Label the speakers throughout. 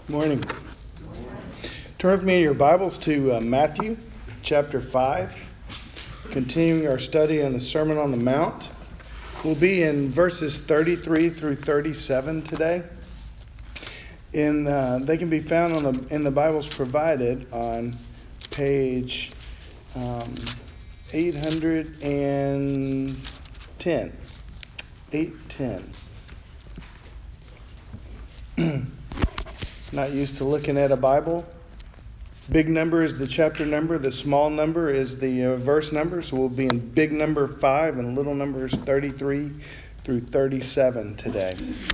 Speaker 1: Morning. Turn with me in your Bibles to Matthew chapter 5, continuing our study on the Sermon on the Mount. We'll be in verses 33 through 37 today. And they can be found in the Bibles provided on page 810. 810. Not used to looking at a Bible. Big number is the chapter number. The small number is the verse number. So we'll be in big number 5 and little numbers 33 through 37 today.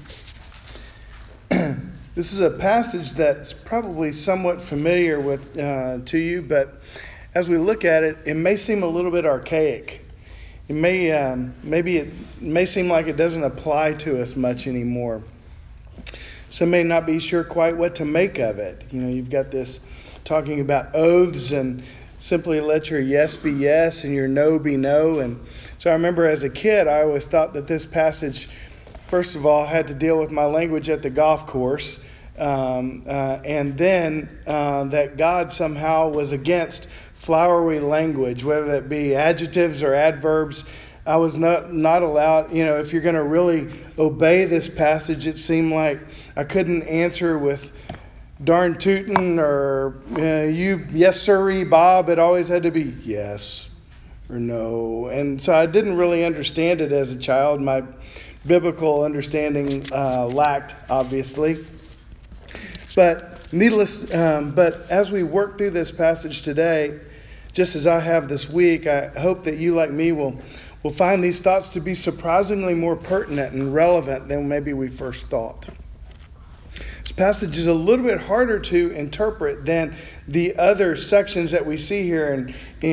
Speaker 1: This is a passage that's probably somewhat familiar to you, but as we look at it, it may seem a little bit archaic. It may seem like it doesn't apply to us much anymore. Some may not be sure quite what to make of it. You've got this talking about oaths and simply let your yes be yes and your no be no. And so I remember as a kid, I always thought that this passage, first of all, had to deal with my language at the golf course. And then that God somehow was against flowery language, whether that be adjectives or adverbs. I was not allowed, if you're going to really obey this passage, it seemed like I couldn't answer with darn tootin' or you, yes sirree, Bob. It always had to be yes or no. And so I didn't really understand it as a child. My biblical understanding lacked, obviously. But as we work through this passage today, just as I have this week, I hope that you, like me, will find these thoughts to be surprisingly more pertinent and relevant than maybe we first thought. This passage is a little bit harder to interpret than the other sections that we see here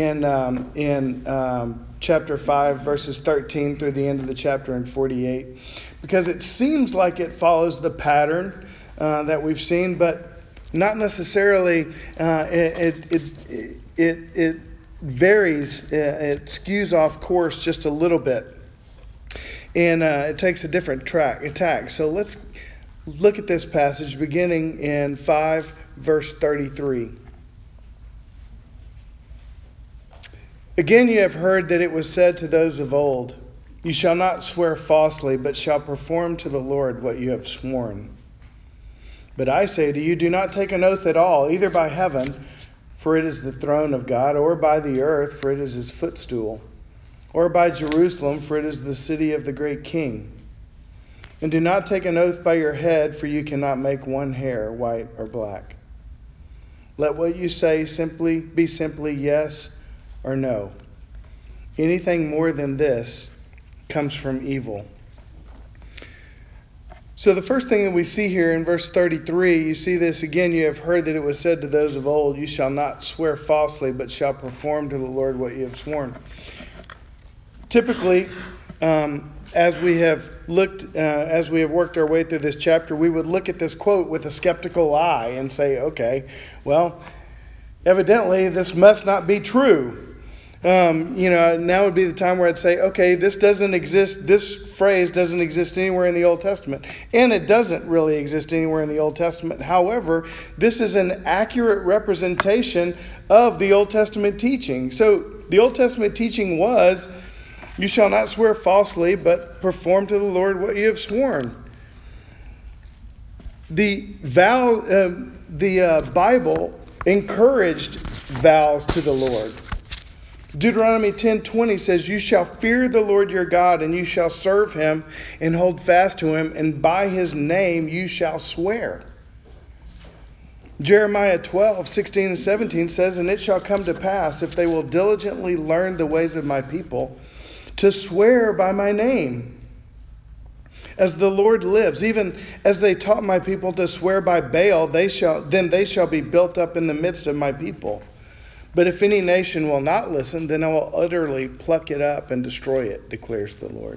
Speaker 1: in chapter 5, verses 13 through the end of the chapter in 48, because it seems like it follows the pattern that we've seen, but not necessarily. It varies. It skews off course just a little bit, and it takes a different tack. So let's look at this passage beginning in 5 verse 33. Again, you have heard that it was said to those of old, "You shall not swear falsely, but shall perform to the Lord what you have sworn." But I say to you, do not take an oath at all, either by heaven, for it is the throne of God, or by the earth, for it is his footstool, or by Jerusalem, for it is the city of the great king. And do not take an oath by your head, for you cannot make one hair white or black. Let what you say be simply yes or no. Anything more than this comes from evil. So the first thing that we see here in verse 33, you see this again. You have heard that it was said to those of old, "You shall not swear falsely, but shall perform to the Lord what you have sworn." Typically, as we have worked our way through this chapter, we would look at this quote with a skeptical eye and say, okay, well, evidently this must not be true. Now would be the time where I'd say, okay, this phrase doesn't exist anywhere in the Old Testament. And it doesn't really exist anywhere in the Old Testament. However, this is an accurate representation of the Old Testament teaching. So the Old Testament teaching was, you shall not swear falsely, but perform to the Lord what you have sworn. The Bible encouraged vows to the Lord. Deuteronomy 10:20 says, "You shall fear the Lord your God, and you shall serve him and hold fast to him, and by his name you shall swear." Jeremiah 12:16 and 17 says, "And it shall come to pass, if they will diligently learn the ways of my people, to swear by my name. As the Lord lives, even as they taught my people to swear by Baal, they shall be built up in the midst of my people. But if any nation will not listen, then I will utterly pluck it up and destroy it, declares the Lord."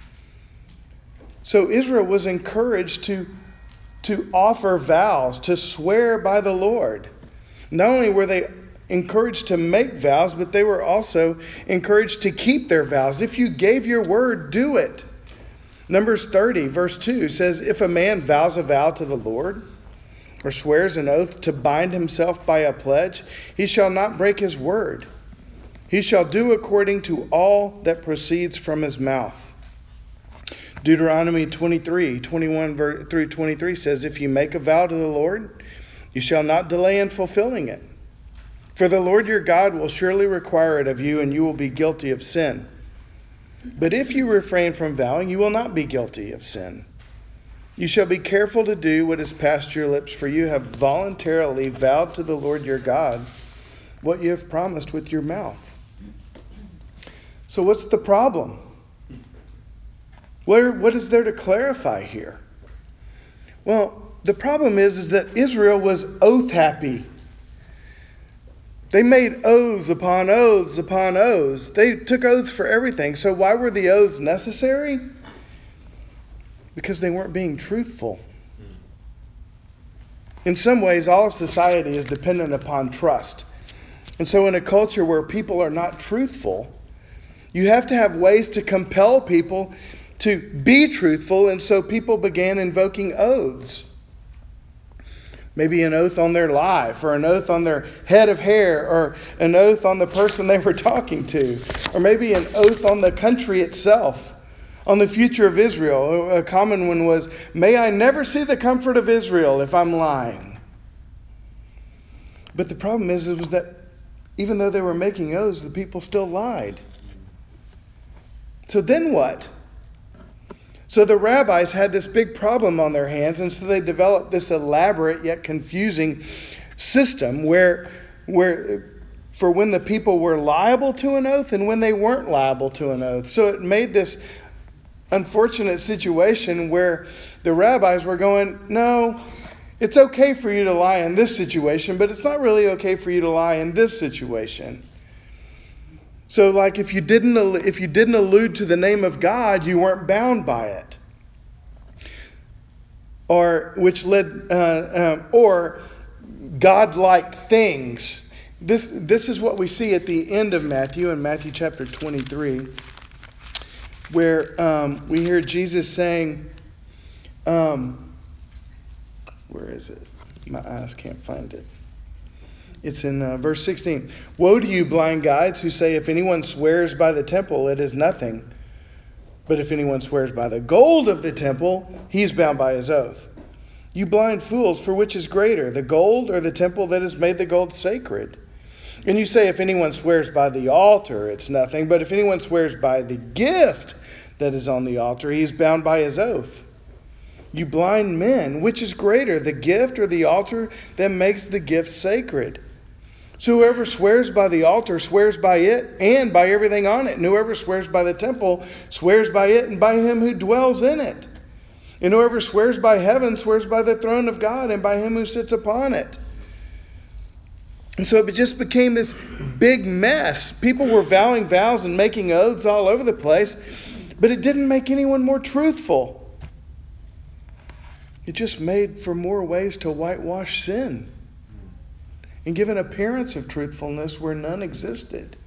Speaker 1: So Israel was encouraged to offer vows, to swear by the Lord. Not only were they encouraged to make vows, but they were also encouraged to keep their vows. If you gave your word, do it. Numbers 30, verse 2 says, "If a man vows a vow to the Lord, or swears an oath to bind himself by a pledge, he shall not break his word. He shall do according to all that proceeds from his mouth. Deuteronomy 23:21 through 23 says, if you make a vow to the Lord, you shall not delay in fulfilling it. For the Lord your God will surely require it of you, and you will be guilty of sin. But if you refrain from vowing, you will not be guilty of sin. You shall be careful to do what has passed your lips, for you have voluntarily vowed to the Lord your God what you have promised with your mouth. So what's the problem? What is there to clarify here? Well, the problem is that Israel was oath happy. They made oaths upon oaths upon oaths. They took oaths for everything. So why were the oaths necessary? Because they weren't being truthful. In some ways, all of society is dependent upon trust. And so in a culture where people are not truthful, you have to have ways to compel people to be truthful, and so people began invoking oaths. Maybe an oath on their life, or an oath on their head of hair, or an oath on the person they were talking to, or maybe an oath on the country itself, on the future of Israel. A common one was, may I never see the comfort of Israel if I'm lying. But the problem is that even though they were making oaths, the people still lied. So then what? So the rabbis had this big problem on their hands, and so they developed this elaborate yet confusing system where for when the people were liable to an oath and when they weren't liable to an oath. So it made this unfortunate situation where the rabbis were going, no, it's okay for you to lie in this situation, but it's not really okay for you to lie in this situation. So, like, if you didn't allude to the name of God, you weren't bound by it, or godlike things. This is what we see at the end of Matthew, in Matthew chapter 23, where we hear Jesus saying, where is it? My eyes can't find it. It's in verse 16. Woe to you, blind guides, who say, if anyone swears by the temple, it is nothing. But if anyone swears by the gold of the temple, he is bound by his oath. You blind fools, for which is greater, the gold or the temple that has made the gold sacred? And you say, if anyone swears by the altar, it's nothing. But if anyone swears by the gift that is on the altar, he is bound by his oath. You blind men, which is greater, the gift or the altar that makes the gift sacred? So whoever swears by the altar swears by it and by everything on it. And whoever swears by the temple swears by it and by him who dwells in it. And whoever swears by heaven swears by the throne of God and by him who sits upon it. And so it just became this big mess. People were vowing vows and making oaths all over the place, but it didn't make anyone more truthful. It just made for more ways to whitewash sin and give an appearance of truthfulness where none existed.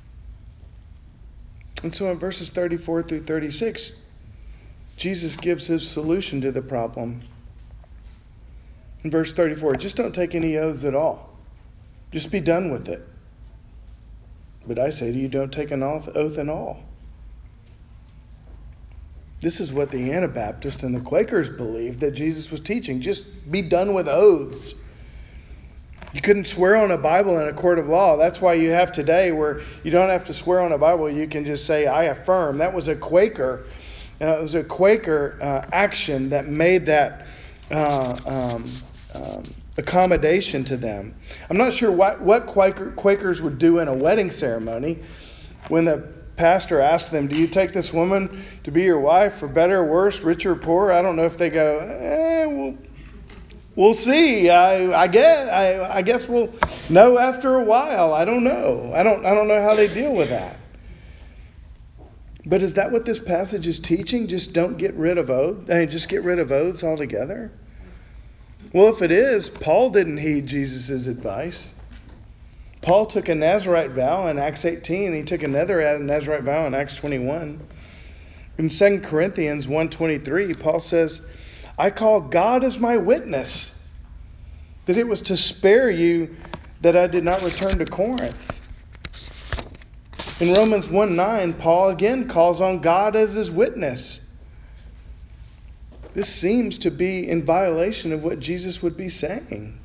Speaker 1: And so in verses 34 through 36, Jesus gives his solution to the problem. In verse 34, just don't take any oaths at all. Just be done with it. But I say to you, don't take an oath at all. This is what the Anabaptists and the Quakers believed that Jesus was teaching. Just be done with oaths. You couldn't swear on a Bible in a court of law. That's why you have today where you don't have to swear on a Bible. You can just say, I affirm. That was a Quaker. It was a Quaker action that made that accommodation to them. I'm not sure what Quakers would do in a wedding ceremony when the pastor asked them, do you take this woman to be your wife for better or worse, rich or poor? I don't know if they go, we'll see. I guess we'll know after a while. I don't know. I don't know how they deal with that. But is that what this passage is teaching? Just don't get rid of oaths. Just get rid of oaths altogether? Well, if it is, Paul didn't heed Jesus' advice. Paul took a Nazirite vow in Acts 18. He took another Nazirite vow in Acts 21. In 2 Corinthians 1:23, Paul says, I call God as my witness that it was to spare you that I did not return to Corinth. In Romans 1:9, Paul again calls on God as his witness. This seems to be in violation of what Jesus would be saying.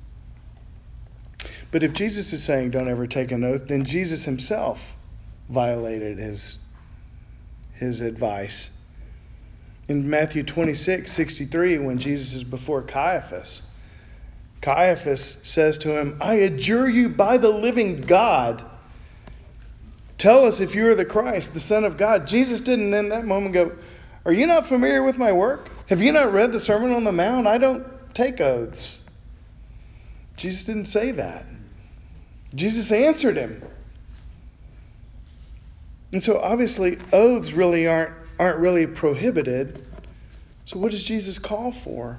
Speaker 1: But if Jesus is saying don't ever take an oath, then Jesus himself violated his advice. In Matthew 26:63, when Jesus is before Caiaphas, Caiaphas says to him, I adjure you by the living God, tell us if you are the Christ, the Son of God. Jesus didn't in that moment go, are you not familiar with my work? Have you not read the Sermon on the Mount? I don't take oaths. Jesus didn't say that. Jesus answered him. And so obviously oaths really aren't really prohibited. So what does Jesus call for?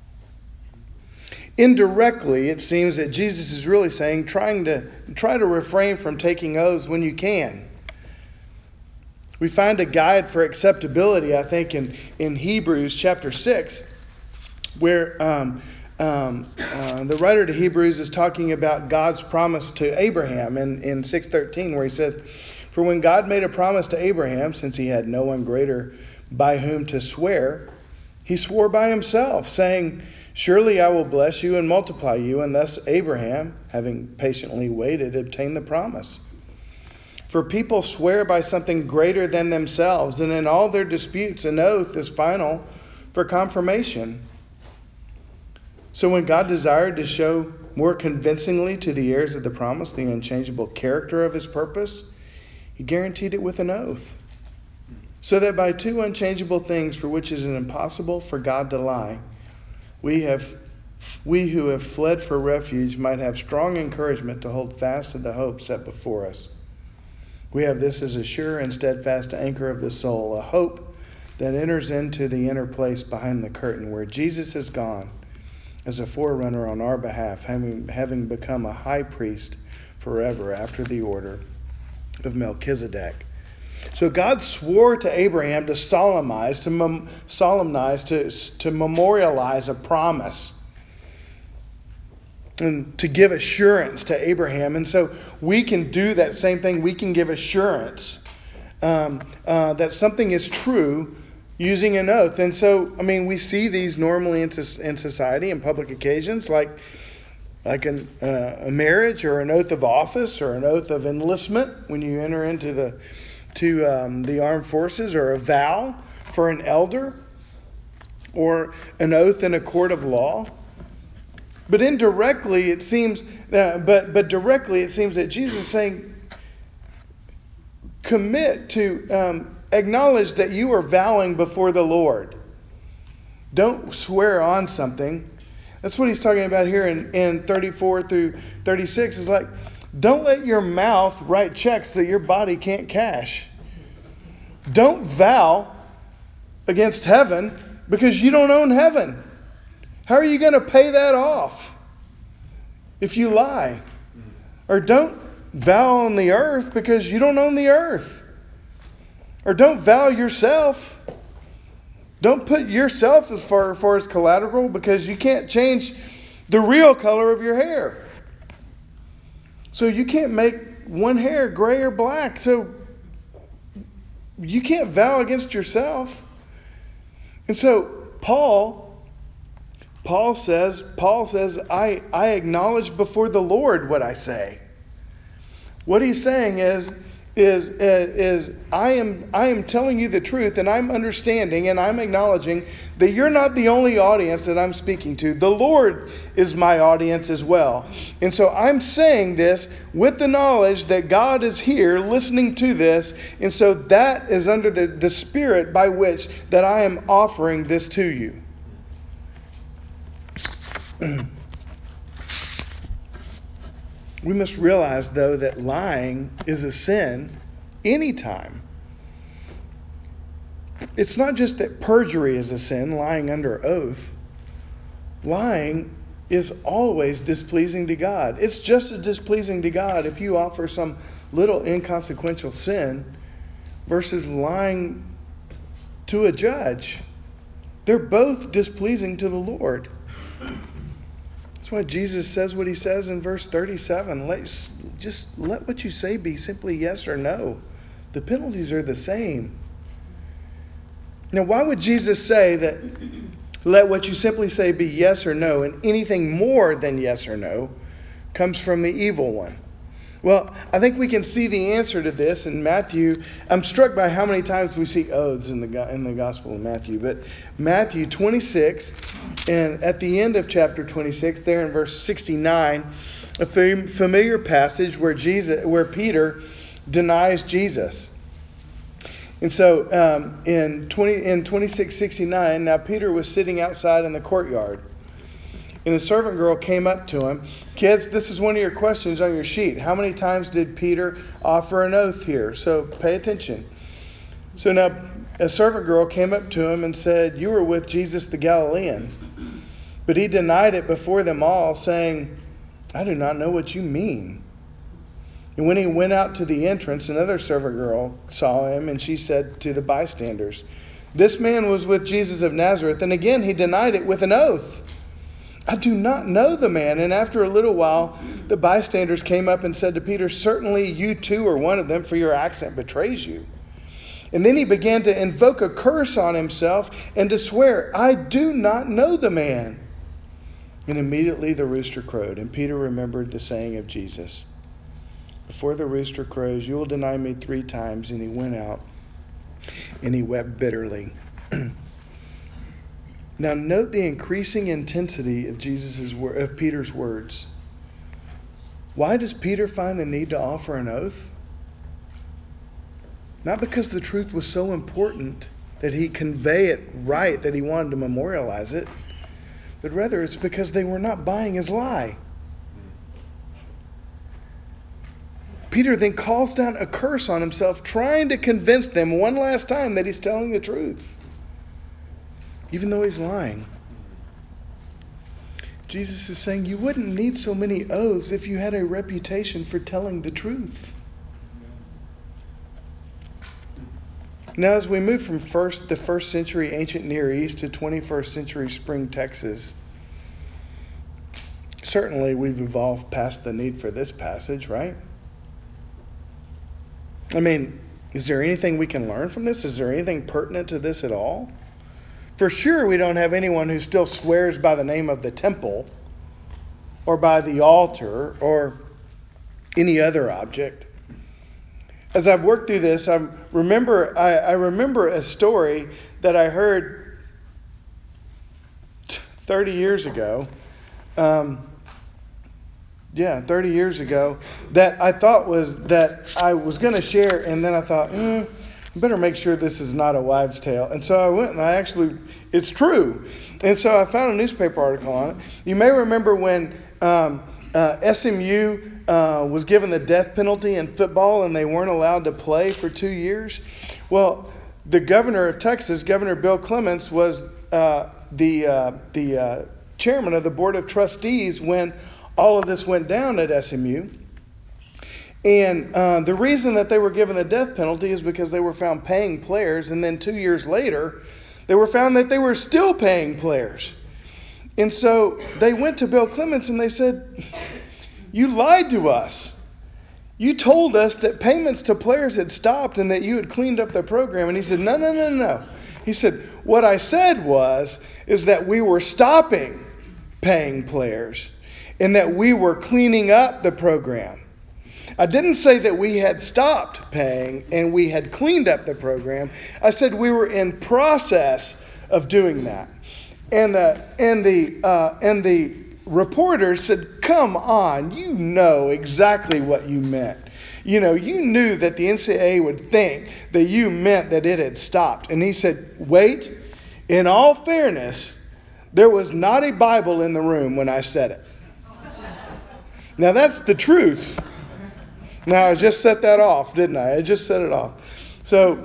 Speaker 1: Indirectly, it seems that Jesus is really saying try to refrain from taking oaths when you can. We find a guide for acceptability, I think, in Hebrews chapter 6, where the writer to Hebrews is talking about God's promise to Abraham in 6:13, where he says, for when God made a promise to Abraham, since he had no one greater by whom to swear, he swore by himself, saying, surely I will bless you and multiply you. And thus Abraham, having patiently waited, obtained the promise. For people swear by something greater than themselves, and in all their disputes an oath is final for confirmation. So when God desired to show more convincingly to the heirs of the promise the unchangeable character of his purpose, he guaranteed it with an oath, so that by two unchangeable things for which it is impossible for God to lie, we who have fled for refuge might have strong encouragement to hold fast to the hope set before us. We have this as a sure and steadfast anchor of the soul, a hope that enters into the inner place behind the curtain, where Jesus has gone as a forerunner on our behalf, having become a high priest forever after the order of Melchizedek. So God swore to Abraham to solemnize, to memorialize a promise, and to give assurance to Abraham. And so we can do that same thing. We can give assurance that something is true using an oath. And so, we see these normally in society in public occasions, like a marriage or an oath of office or an oath of enlistment when you enter into the armed forces, or a vow for an elder, or an oath in a court of law. But indirectly, it seems, but directly, it seems that Jesus is saying, commit to acknowledge that you are vowing before the Lord. Don't swear on something. That's what he's talking about here in 34 through 36. Is like, don't let your mouth write checks that your body can't cash. Don't vow against heaven because you don't own heaven. How are you going to pay that off if you lie? Or don't vow on the earth because you don't own the earth. Or don't vow yourself. Don't put yourself as far as collateral because you can't change the real color of your hair. So you can't make one hair gray or black. So you can't vow against yourself. And so Paul says, I acknowledge before the Lord what I say. What he's saying is I am telling you the truth, and I'm understanding and I'm acknowledging that you're not the only audience that I'm speaking to. The Lord is my audience as well. And so I'm saying this with the knowledge that God is here listening to this. And so that is under the spirit by which that I am offering this to you. We must realize, though, that lying is a sin anytime. It's not just that perjury is a sin, lying under oath. Lying is always displeasing to God. It's just as displeasing to God if you offer some little inconsequential sin versus lying to a judge. They're both displeasing to the Lord. That's why Jesus says what he says in verse 37. Just let what you say be simply yes or no. The penalties are the same. Now, why would Jesus say that let what you simply say be yes or no, and anything more than yes or no comes from the evil one? Well, I think we can see the answer to this in Matthew. I'm struck by how many times we see oaths in the Gospel of Matthew. But Matthew 26, and at the end of chapter 26, there in verse 69, a familiar passage where Peter denies Jesus. And so in 26:69, now Peter was sitting outside in the courtyard. And a servant girl came up to him. Kids, this is one of your questions on your sheet. How many times did Peter offer an oath here? So pay attention. So now a servant girl came up to him and said, "You were with Jesus the Galilean." But he denied it before them all, saying, "I do not know what you mean." And when he went out to the entrance, another servant girl saw him, and she said to the bystanders, "This man was with Jesus of Nazareth." And again he denied it with an oath. "I do not know the man." And after a little while, the bystanders came up and said to Peter, "Certainly you too are one of them, for your accent betrays you." And then he began to invoke a curse on himself and to swear, "I do not know the man." And immediately the rooster crowed, and Peter remembered the saying of Jesus, "Before the rooster crows, you will deny me 3 times." And he went out and he wept bitterly. Now note the increasing intensity of Peter's words. Why does Peter find the need to offer an oath? Not because the truth was so important that he convey it right, that he wanted to memorialize it, but rather it's because they were not buying his lie. Peter then calls down a curse on himself, trying to convince them one last time that he's telling the truth, even though he's lying. Jesus is saying you wouldn't need so many oaths if you had a reputation for telling the truth. Now, as we move from the first century ancient Near East to 21st century Spring, Texas, certainly we've evolved past the need for this passage, right? I mean, is there anything we can learn from this? Is there anything pertinent to this at all? For sure, we don't have anyone who still swears by the name of the temple or by the altar or any other object. As I've worked through this, I remember a story that I heard 30 years ago. 30 years ago that I thought I was going to share, and then I thought, I better make sure this is not a wives' tale. And so I went and it's true. And so I found a newspaper article on it. You may remember when SMU was given the death penalty in football and they weren't allowed to play for 2 years. Well, the governor of Texas, Governor Bill Clements, was the chairman of the board of trustees when all of this went down at SMU. And the reason that they were given the death penalty is because they were found paying players. And then 2 years later, they were found that they were still paying players. And so they went to Bill Clements and they said, "You lied to us. You told us that payments to players had stopped and that you had cleaned up the program." And he said, No. He said, "What I said is that we were stopping paying players and that we were cleaning up the program. I didn't say that we had stopped paying and we had cleaned up the program. I said we were in process of doing that." And the reporters said, "Come on, you know exactly what you meant. You knew that the NCAA would think that you meant that it had stopped." And he said, "Wait, in all fairness, there was not a Bible in the room when I said it." Now that's the truth. Now I just set that off, didn't I? I just set it off. So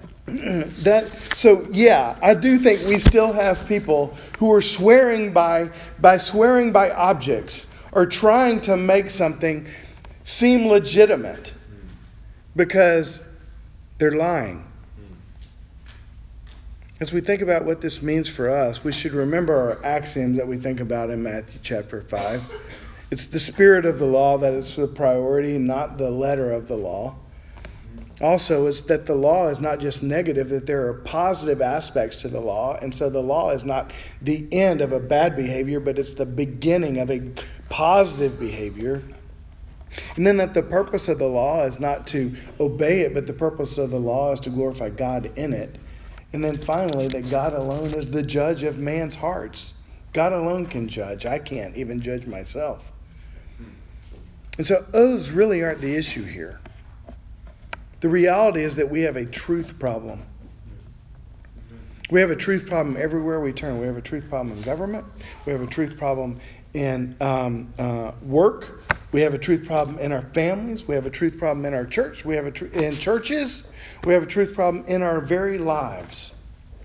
Speaker 1: I do think we still have people who are swearing by objects or trying to make something seem legitimate because they're lying. As we think about what this means for us, we should remember our axioms that we think about in Matthew chapter 5. It's the spirit of the law that is the priority, not the letter of the law. Also, it's that the law is not just negative, that there are positive aspects to the law. And so the law is not the end of a bad behavior, but it's the beginning of a positive behavior. And then that the purpose of the law is not to obey it, but the purpose of the law is to glorify God in it. And then finally, that God alone is the judge of man's hearts. God alone can judge. I can't even judge myself. And so oaths really aren't the issue here. The reality is that we have a truth problem. We have a truth problem everywhere we turn. We have a truth problem in government. We have a truth problem in work. We have a truth problem in our families. We have a truth problem in our church. We have in churches. We have a truth problem in our very lives.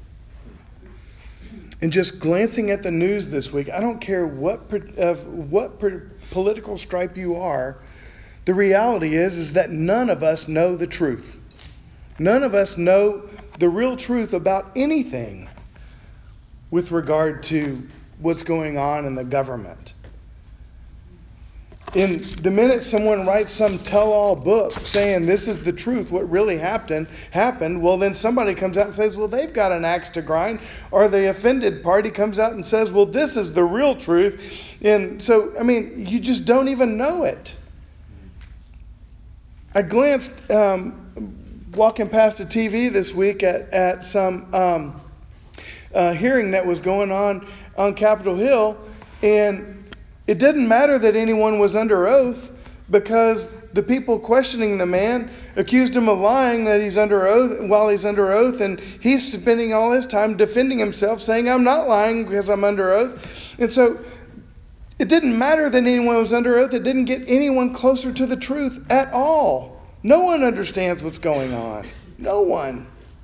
Speaker 1: And just glancing at the news this week, I don't care what political stripe you are, the reality is that none of us know the truth. None of us know the real truth about anything with regard to what's going on in the government. In the minute someone writes some tell-all book saying this is the truth, what really happened, well, then somebody comes out and says, well, they've got an axe to grind. Or the offended party comes out and says, well, this is the real truth. And so, you just don't even know it. I glanced, walking past a TV this week at some hearing that was going on Capitol Hill, and it didn't matter that anyone was under oath, because the people questioning the man accused him of lying that he's under oath while he's under oath, and he's spending all his time defending himself, saying, I'm not lying because I'm under oath. And so it didn't matter that anyone was under oath. It didn't get anyone closer to the truth at all. No one understands what's going on. No one.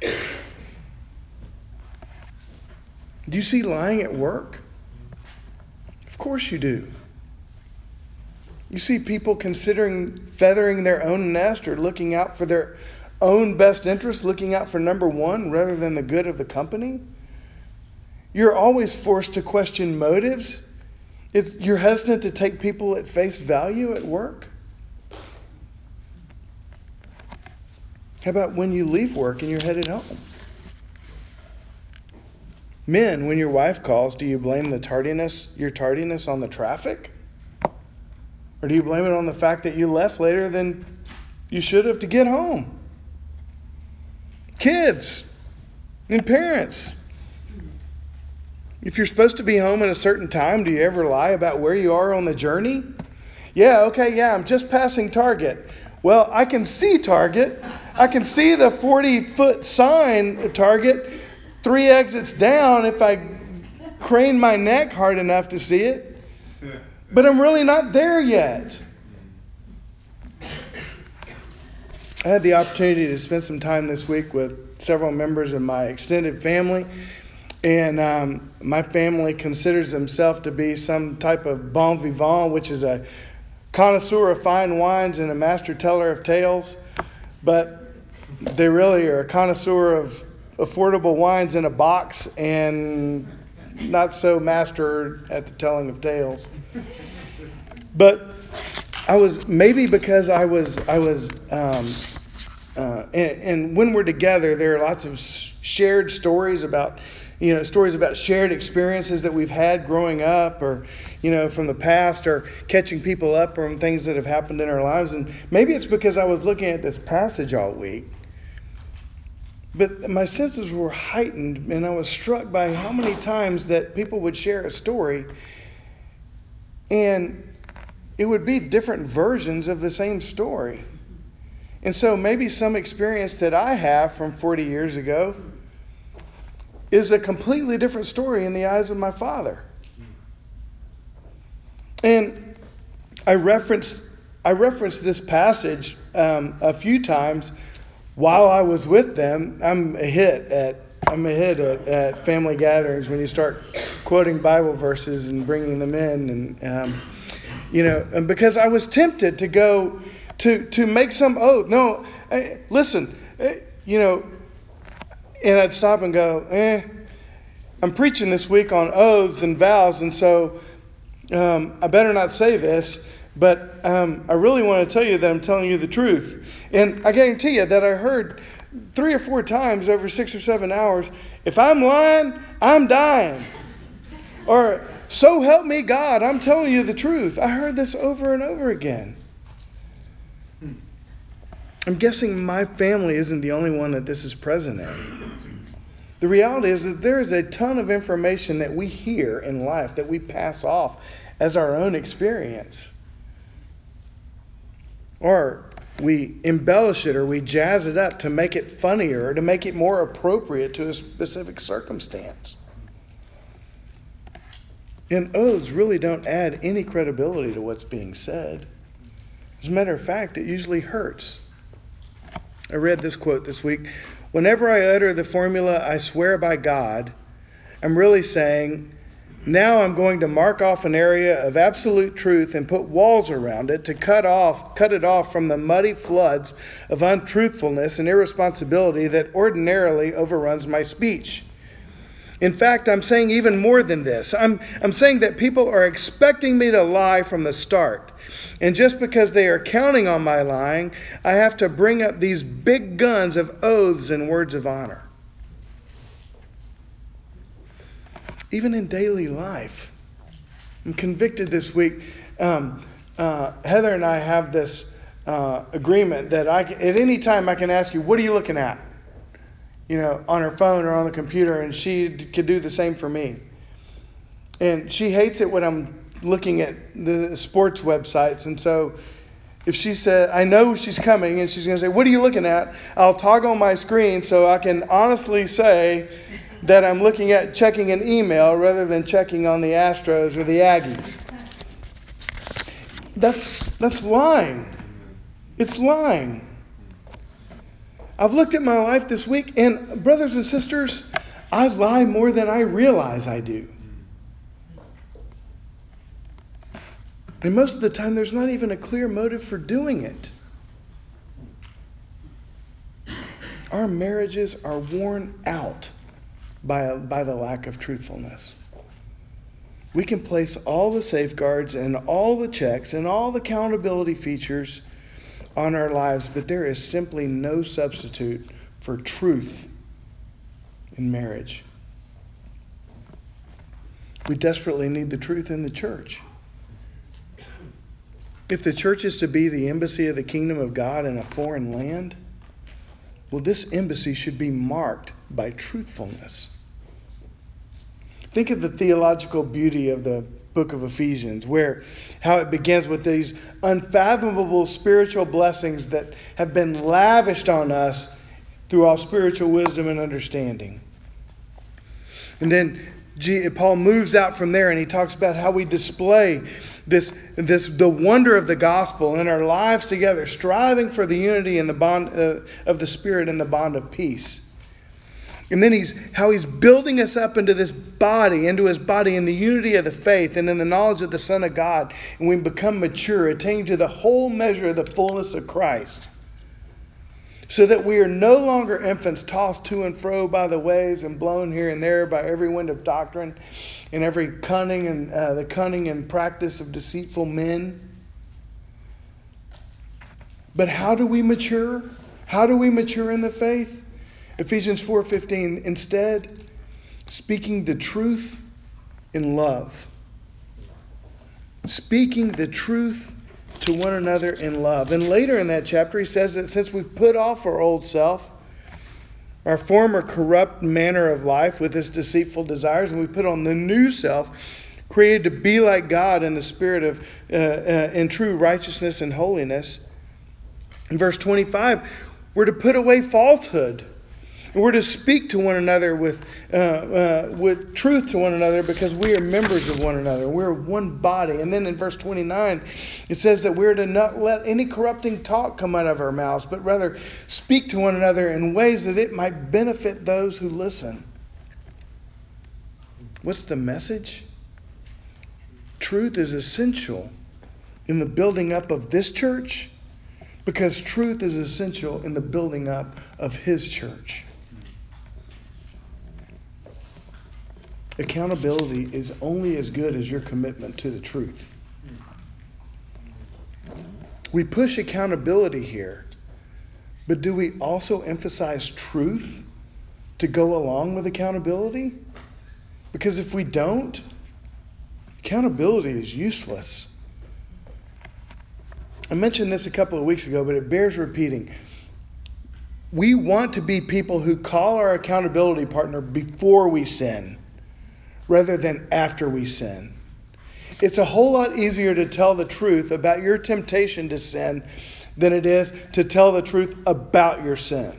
Speaker 1: Do you see lying at work? Of course you do. You see people considering feathering their own nest or looking out for their own best interest, looking out for number one rather than the good of the company. You're always forced to question motives. You're hesitant to take people at face value at work. How about when you leave work and you're headed home? Men, when your wife calls, do you blame your tardiness on the traffic? Or do you blame it on the fact that you left later than you should have to get home? Kids and parents, if you're supposed to be home at a certain time, do you ever lie about where you are on the journey? I'm just passing Target. Well, I can see Target. I can see the 40-foot sign of Target 3 exits down if I crane my neck hard enough to see it. But I'm really not there yet. I had the opportunity to spend some time this week with several members of my extended family. And my family considers themselves to be some type of bon vivant, which is a connoisseur of fine wines and a master teller of tales. But they really are a connoisseur of affordable wines in a box and not so master at the telling of tales. But I was, maybe because I was, and when we're together, there are lots of shared stories about shared experiences that we've had growing up, or, from the past, or catching people up from things that have happened in our lives. And maybe it's because I was looking at this passage all week. But my senses were heightened, and I was struck by how many times that people would share a story, and it would be different versions of the same story. And so maybe some experience that I have from 40 years ago is a completely different story in the eyes of my father. And I referenced this passage a few times while I was with them. I'm a hit at family gatherings when you start quoting Bible verses and bringing them in, and because I was tempted to go to make some oath. No, listen, And I'd stop and go, I'm preaching this week on oaths and vows, and so I better not say this, but I really want to tell you that I'm telling you the truth. And I guarantee you that I heard 3 or 4 times over 6 or 7 hours, if I'm lying, I'm dying. Or, so help me God, I'm telling you the truth. I heard this over and over again. I'm guessing my family isn't the only one that this is present in. The reality is that there is a ton of information that we hear in life that we pass off as our own experience. Or we embellish it or we jazz it up to make it funnier or to make it more appropriate to a specific circumstance. And oaths really don't add any credibility to what's being said. As a matter of fact, it usually hurts. I read this quote this week. Whenever I utter the formula, I swear by God, I'm really saying, now I'm going to mark off an area of absolute truth and put walls around it to cut it off from the muddy floods of untruthfulness and irresponsibility that ordinarily overruns my speech. In fact, I'm saying even more than this. I'm saying that people are expecting me to lie from the start. And just because they are counting on my lying, I have to bring up these big guns of oaths and words of honor. Even in daily life. I'm convicted this week. Heather and I have this agreement that at any time I can ask you, what are you looking at? On her phone or on the computer, and she could do the same for me. And she hates it when I'm looking at the sports websites, and so if she said, I know she's coming, and she's going to say, what are you looking at? I'll toggle my screen so I can honestly say that I'm checking an email rather than checking on the Astros or the Aggies. That's lying. It's lying. I've looked at my life this week, and brothers and sisters, I lie more than I realize I do. And most of the time, there's not even a clear motive for doing it. Our marriages are worn out by the lack of truthfulness. We can place all the safeguards and all the checks and all the accountability features on our lives, but there is simply no substitute for truth in marriage. We desperately need the truth in the church. If the church is to be the embassy of the kingdom of God in a foreign land, well, this embassy should be marked by truthfulness. Think of the theological beauty of the book of Ephesians, how it begins with these unfathomable spiritual blessings that have been lavished on us through all spiritual wisdom and understanding. And then Paul moves out from there and he talks about how we display the wonder of the gospel in our lives together, striving for the unity and the bond of the Spirit and the bond of peace. And then how he's building us up into his body in the unity of the faith and in the knowledge of the Son of God. And we become mature, attaining to the whole measure of the fullness of Christ. So that we are no longer infants tossed to and fro by the waves and blown here and there by every wind of doctrine and every cunning and the cunning and practice of deceitful men. But how do we mature? How do we mature in the faith? Ephesians 4:15, instead, speaking the truth in love. Speaking the truth to one another in love. And later in that chapter, he says that since we've put off our old self, our former corrupt manner of life with its deceitful desires, and we put on the new self, created to be like God in the spirit of in true righteousness and holiness. In verse 25, we're to put away falsehood. We're to speak to one another with truth to one another because we are members of one another. We're one body. And then in verse 29, it says that we're to not let any corrupting talk come out of our mouths, but rather speak to one another in ways that it might benefit those who listen. What's the message? Truth is essential in the building up of this church because truth is essential in the building up of his church. Accountability is only as good as your commitment to the truth. We push accountability here, but do we also emphasize truth to go along with accountability? Because if we don't, accountability is useless. I mentioned this a couple of weeks ago, but it bears repeating. We want to be people who call our accountability partner before we sin, rather than after we sin. It's a whole lot easier to tell the truth about your temptation to sin than it is to tell the truth about your sin.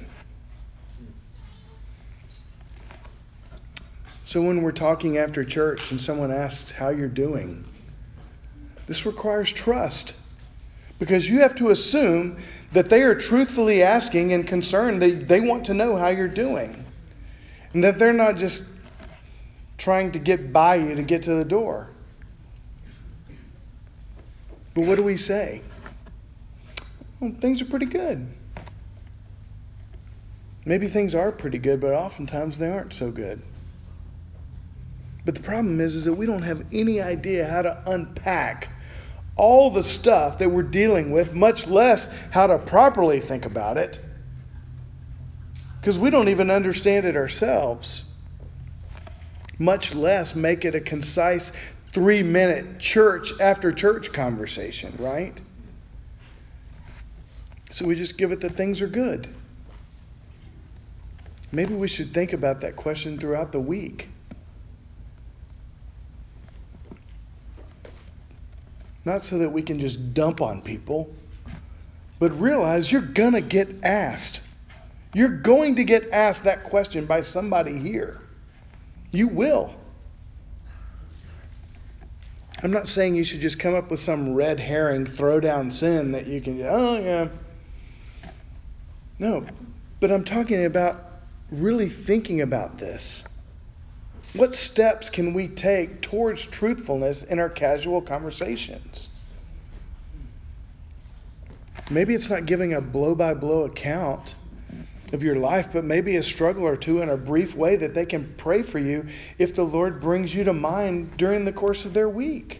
Speaker 1: So when we're talking after church and someone asks how you're doing, this requires trust. Because you have to assume that they are truthfully asking and concerned. They want to know how you're doing. And that they're not just trying to get by you to get to the door. But what do we say? Well, things are pretty good. Maybe things are pretty good, but oftentimes they aren't so good. But the problem is that we don't have any idea how to unpack all the stuff that we're dealing with, much less how to properly think about it. Because we don't even understand it ourselves. Much less make it a concise 3-minute church after church conversation, right? So we just give it that things are good. Maybe we should think about that question throughout the week. Not so that we can just dump on people, but realize you're going to get asked. You're going to get asked that question by somebody here. You will. I'm not saying you should just come up with some red herring throwdown sin that you can, oh yeah. No, but I'm talking about really thinking about this. What steps can we take towards truthfulness in our casual conversations? Maybe it's not giving a blow-by-blow account of your life, but maybe a struggle or two in a brief way that they can pray for you if the Lord brings you to mind during the course of their week.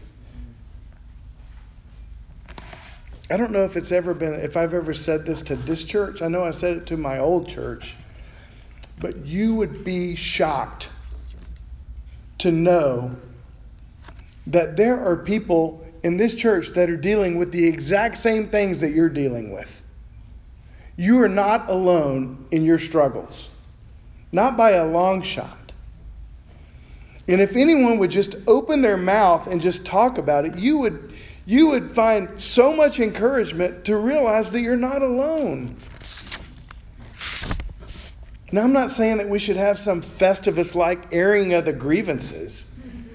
Speaker 1: I don't know if I've ever said this to this church. I know I said it to my old church, but you would be shocked to know that there are people in this church that are dealing with the exact same things that you're dealing with. You are not alone in your struggles. Not by a long shot. And if anyone would just open their mouth and just talk about it, you would find so much encouragement to realize that you're not alone. Now, I'm not saying that we should have some Festivus-like airing of the grievances.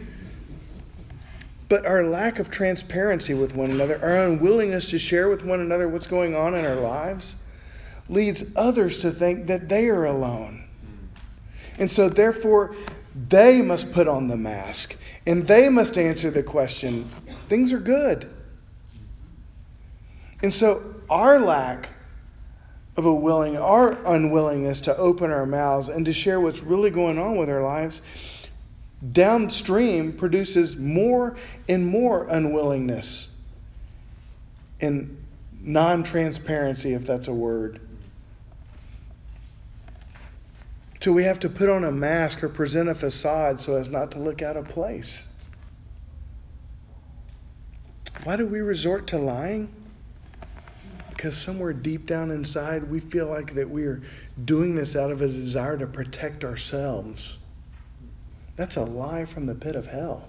Speaker 1: But our lack of transparency with one another, our unwillingness to share with one another what's going on in our lives, leads others to think that they are alone. And so therefore, they must put on the mask. And they must answer the question, things are good. And so our lack of our unwillingness to open our mouths and to share what's really going on with our lives, downstream produces more and more unwillingness and non-transparency, if that's a word. So we have to put on a mask or present a facade so as not to look out of place. Why do we resort to lying? Because somewhere deep down inside we feel like that we are doing this out of a desire to protect ourselves. That's a lie from the pit of hell.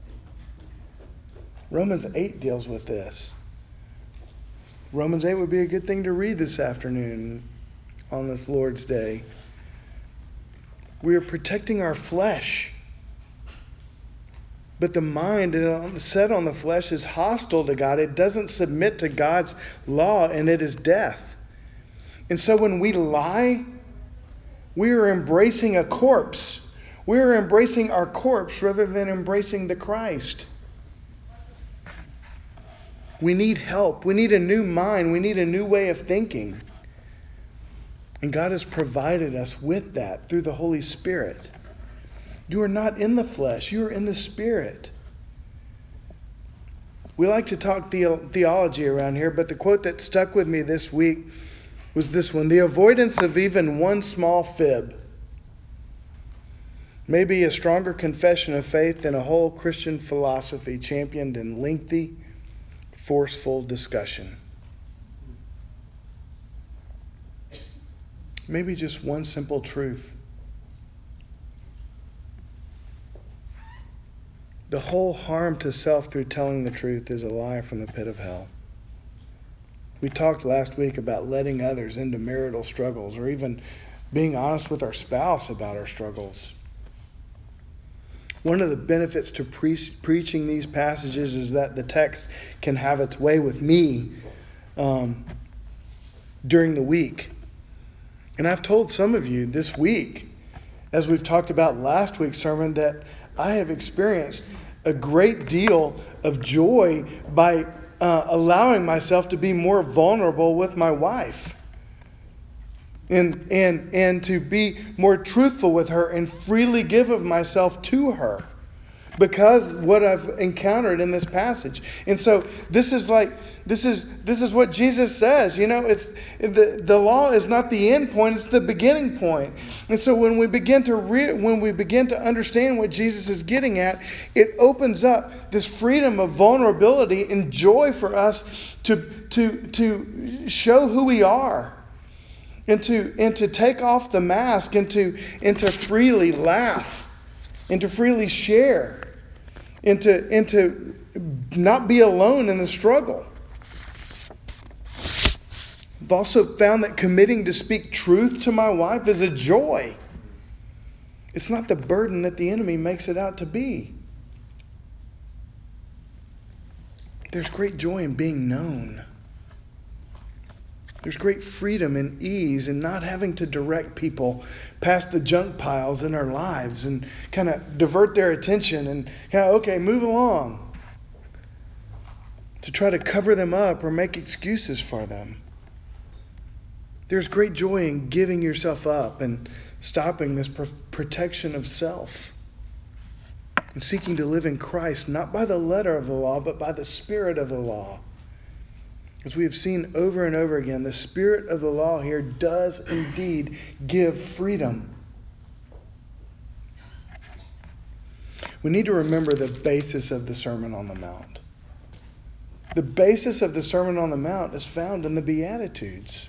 Speaker 1: Romans 8 deals with this. Romans 8 would be a good thing to read this afternoon on this Lord's Day. We are protecting our flesh. But the mind set on the flesh is hostile to God. It doesn't submit to God's law, and it is death. And so when we lie, we are embracing a corpse. We are embracing our corpse rather than embracing the Christ. We need help. We need a new mind. We need a new way of thinking. And God has provided us with that through the Holy Spirit. You are not in the flesh. You are in the Spirit. We like to talk theology around here, but the quote that stuck with me this week was this one: the avoidance of even one small fib may be a stronger confession of faith than a whole Christian philosophy championed in lengthy, forceful discussion. Maybe just one simple truth. The whole harm to self through telling the truth is a lie from the pit of hell. We talked last week about letting others into marital struggles, or even being honest with our spouse about our struggles. One of the benefits to preaching these passages is that the text can have its way with me during the week. And I've told some of you this week, as we've talked about last week's sermon, that I have experienced a great deal of joy by allowing myself to be more vulnerable with my wife. And to be more truthful with her and freely give of myself to her, because what I've encountered in this passage. And so this is what Jesus says. It's the law is not the end point; it's the beginning point. And so when we begin to understand what Jesus is getting at, it opens up this freedom of vulnerability and joy for us to show who we are. And to take off the mask and to freely laugh and to freely share and to not be alone in the struggle. I've also found that committing to speak truth to my wife is a joy. It's not the burden that the enemy makes it out to be. There's great joy in being known. There's great freedom and ease in not having to direct people past the junk piles in our lives and kind of divert their attention and kind of, okay, move along. To try to cover them up or make excuses for them. There's great joy in giving yourself up and stopping this protection of self. And seeking to live in Christ, not by the letter of the law, but by the Spirit of the law. As we have seen over and over again, the spirit of the law here does indeed give freedom. We need to remember the basis of the Sermon on the Mount. The basis of the Sermon on the Mount is found in the Beatitudes.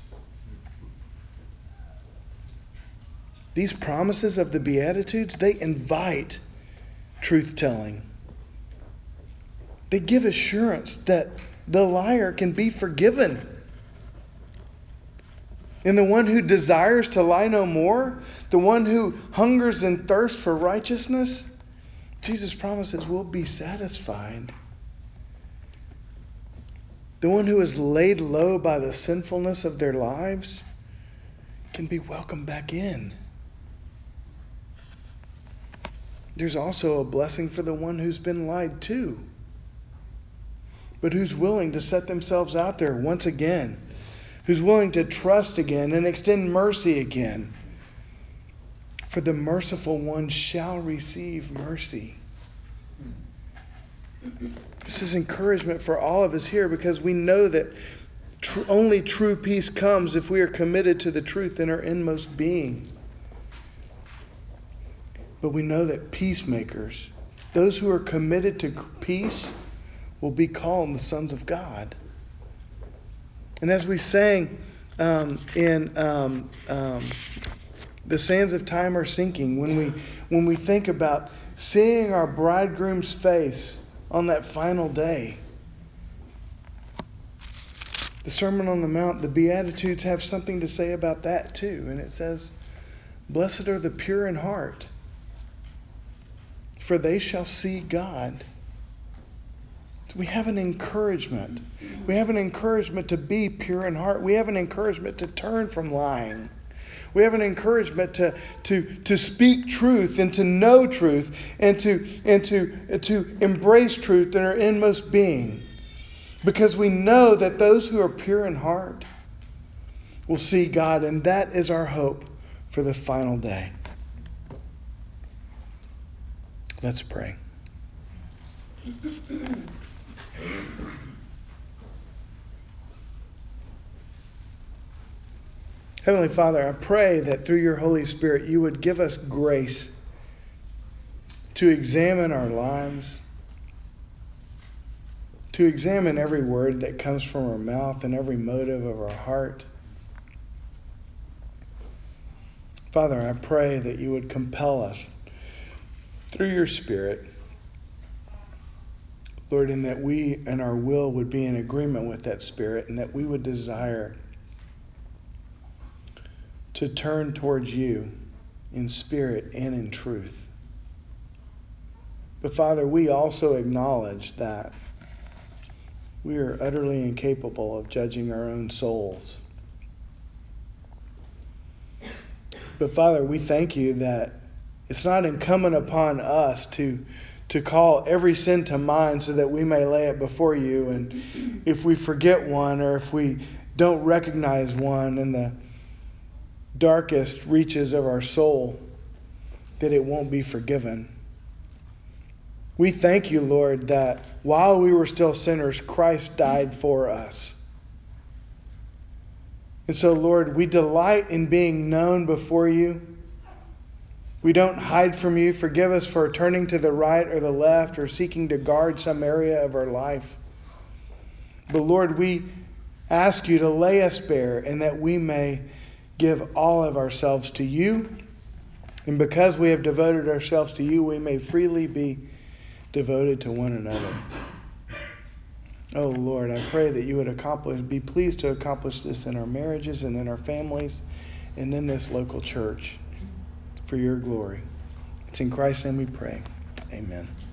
Speaker 1: These promises of the Beatitudes, they invite truth-telling. They give assurance that the liar can be forgiven. And the one who desires to lie no more, the one who hungers and thirsts for righteousness, Jesus promises will be satisfied. The one who is laid low by the sinfulness of their lives can be welcomed back in. There's also a blessing for the one who's been lied to, but who's willing to set themselves out there once again, who's willing to trust again and extend mercy again. For the merciful one shall receive mercy. This is encouragement for all of us here, because we know that only true peace comes if we are committed to the truth in our inmost being. But we know that peacemakers, those who are committed to peace, will be called the sons of God. And as we sang in The Sands of Time Are Sinking, when we think about seeing our bridegroom's face on that final day, the Sermon on the Mount, the Beatitudes have something to say about that too. And it says, "Blessed are the pure in heart, for they shall see God." We have an encouragement. We have an encouragement to be pure in heart. We have an encouragement to turn from lying. We have an encouragement to speak truth and to know truth and to embrace truth in our inmost being. Because we know that those who are pure in heart will see God, and that is our hope for the final day. Let's pray. Heavenly Father, I pray that through your Holy Spirit you would give us grace to examine our lives, to examine every word that comes from our mouth and every motive of our heart. Father, I pray that you would compel us through your Spirit, Lord, and that we and our will would be in agreement with that Spirit, and that we would desire to turn towards you in spirit and in truth. But Father, we also acknowledge that we are utterly incapable of judging our own souls. But Father, we thank you that it's not incumbent upon us to call every sin to mind so that we may lay it before you. And if we forget one, or if we don't recognize one in the darkest reaches of our soul, that it won't be forgiven. We thank you, Lord, that while we were still sinners, Christ died for us. And so, Lord, we delight in being known before you. We don't hide from you. Forgive us for turning to the right or the left or seeking to guard some area of our life. But Lord, we ask you to lay us bare, and that we may give all of ourselves to you. And because we have devoted ourselves to you, we may freely be devoted to one another. Oh Lord, I pray that you would be pleased to accomplish this in our marriages and in our families and in this local church for your glory. It's in Christ's name we pray. Amen.